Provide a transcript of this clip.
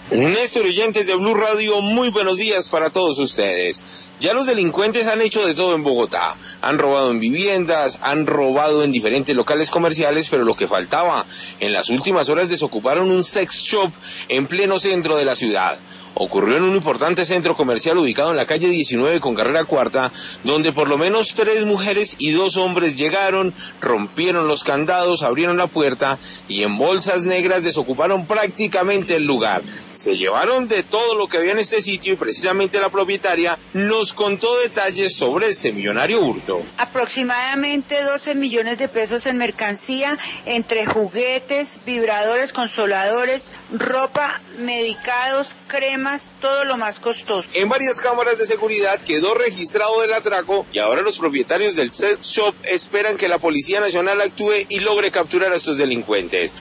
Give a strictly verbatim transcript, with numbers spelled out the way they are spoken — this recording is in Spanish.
Néstor, oyentes de Blue Radio, muy buenos días para todos ustedes. Ya los delincuentes han hecho de todo en Bogotá. Han robado en viviendas, han robado en diferentes locales comerciales, pero lo que faltaba, en las últimas horas desocuparon un sex shop en pleno centro de la ciudad. Ocurrió en un importante centro comercial ubicado en la calle diecinueve con carrera cuarta, donde por lo menos tres mujeres y dos hombres llegaron, rompieron los candados, abrieron la puerta y en bolsas negras desocuparon prácticamente el lugar. Se llevaron de todo lo que había en este sitio y precisamente la propietaria nos contó detalles sobre este millonario hurto. Aproximadamente doce millones de pesos en mercancía, entre juguetes, vibradores, consoladores, ropa, medicados, cremas, todo lo más costoso. En varias cámaras de seguridad quedó registrado el atraco y ahora los propietarios del sex shop esperan que la Policía Nacional actúe y logre capturar a estos delincuentes.